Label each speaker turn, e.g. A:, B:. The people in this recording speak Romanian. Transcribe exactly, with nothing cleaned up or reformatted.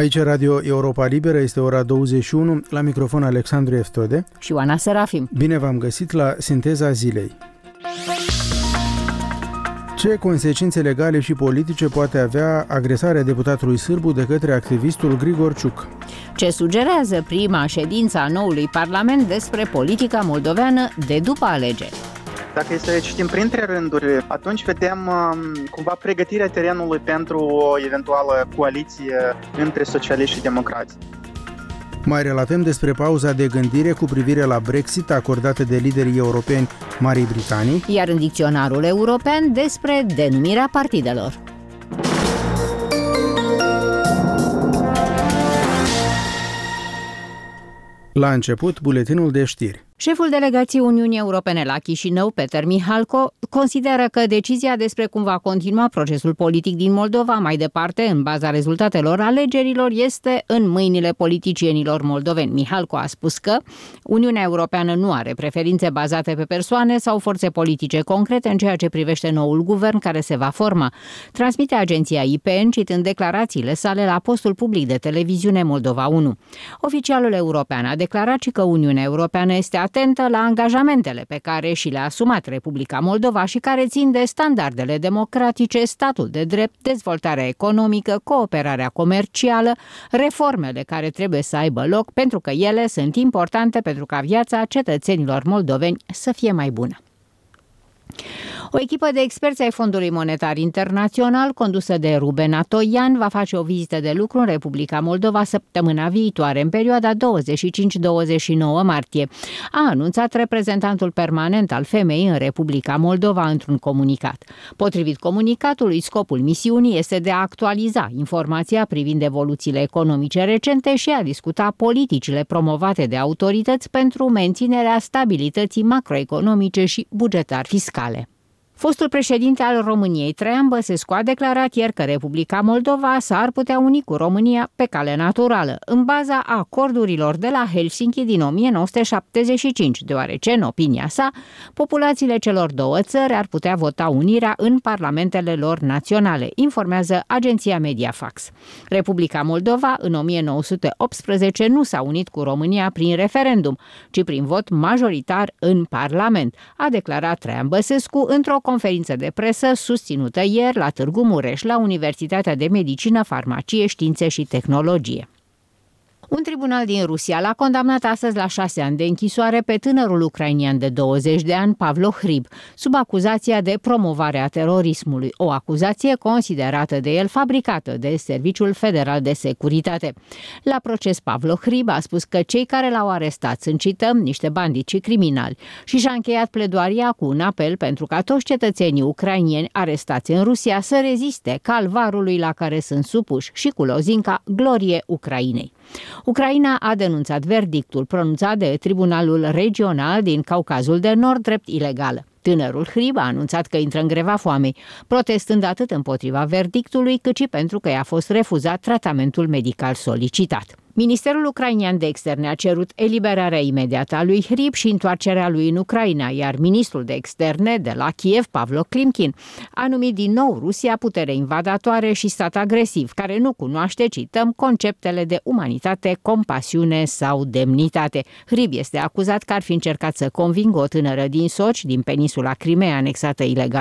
A: Aici Radio Europa Liberă, este ora douăzeci și unu, la microfon Alexandru Eftode
B: și Oana Serafim.
A: Bine v-am găsit la Sinteza Zilei. Ce consecințe legale și politice poate avea agresarea deputatului Sârbu de către activistul Grigor Ciuc?
B: Ce sugerează prima ședință a noului Parlament despre politica moldoveană de după alegeri?
C: Dacă să citim printre rânduri, atunci vedem cumva pregătirea terenului pentru o eventuală coaliție între socialiști și democrați.
A: Mai relatăm despre pauza de gândire cu privire la Brexit acordată de liderii europeni Marii Britanii,
B: iar în dicționarul european despre denumirea partidelor.
A: La început, buletinul de știri.
B: Șeful delegației Uniunii Europene la Chișinău, Peter Mihalko, consideră că decizia despre cum va continua procesul politic din Moldova mai departe, în baza rezultatelor alegerilor, este în mâinile politicienilor moldoveni. Mihalko a spus că Uniunea Europeană nu are preferințe bazate pe persoane sau forțe politice concrete în ceea ce privește noul guvern care se va forma. Transmite agenția I P N, citând declarațiile sale la postul public de televiziune Moldova unu. Oficialul european a declarat și că Uniunea Europeană este atentă la angajamentele pe care și le-a asumat Republica Moldova și care țin de standardele democratice, statul de drept, dezvoltarea economică, cooperarea comercială, reformele care trebuie să aibă loc, pentru că ele sunt importante pentru ca viața cetățenilor moldoveni să fie mai bună. O echipă de experți ai Fondului Monetar Internațional, condusă de Ruben Atoian, va face o vizită de lucru în Republica Moldova săptămâna viitoare, în perioada douăzeci și cinci douăzeci și nouă martie, a anunțat reprezentantul permanent al femeii în Republica Moldova într-un comunicat. Potrivit comunicatului, scopul misiunii este de a actualiza informația privind evoluțiile economice recente și a discuta politicile promovate de autorități pentru menținerea stabilității macroeconomice și bugetar-fiscale. Fostul președinte al României, Traian Băsescu, a declarat ieri că Republica Moldova s-ar putea uni cu România pe cale naturală, în baza acordurilor de la Helsinki din o mie nouă sute șaptezeci și cinci, deoarece, în opinia sa, populațiile celor două țări ar putea vota unirea în parlamentele lor naționale, informează agenția Mediafax. Republica Moldova, în o mie nouă sute optsprezece, nu s-a unit cu România prin referendum, ci prin vot majoritar în Parlament, a declarat Traian Băsescu într-o conferință de presă susținută ieri la Târgu Mureș la Universitatea de Medicină, Farmacie, Științe și Tehnologie. Un tribunal din Rusia l-a condamnat astăzi la șase ani de închisoare pe tânărul ucrainian de douăzeci de ani, Pavlo Hrib, sub acuzația de promovare a terorismului, o acuzație considerată de el fabricată de Serviciul Federal de Securitate. La proces, Pavlo Hrib a spus că cei care l-au arestat sunt, cităm, niște bandiți și criminali și și-a încheiat pledoaria cu un apel pentru ca toți cetățenii ucrainieni arestați în Rusia să reziste calvarului la care sunt supuși și cu lozinca Glorie Ucrainei. Ucraina a denunțat verdictul pronunțat de Tribunalul Regional din Caucazul de Nord drept ilegal. Tânărul Hrib a anunțat că intră în greva foamei, protestând atât împotriva verdictului, cât și pentru că i-a fost refuzat tratamentul medical solicitat. Ministerul ucrainian de externe a cerut eliberarea imediată a lui Hrib și întoarcerea lui în Ucraina, iar ministrul de externe de la Kiev, Pavlo Klimkin, a numit din nou Rusia putere invadatoare și stat agresiv, care nu cunoaște, cităm, conceptele de umanitate, compasiune sau demnitate. Hrib este acuzat că ar fi încercat să convingă o tânără din Soci, din peninsula Crimea anexată ilegal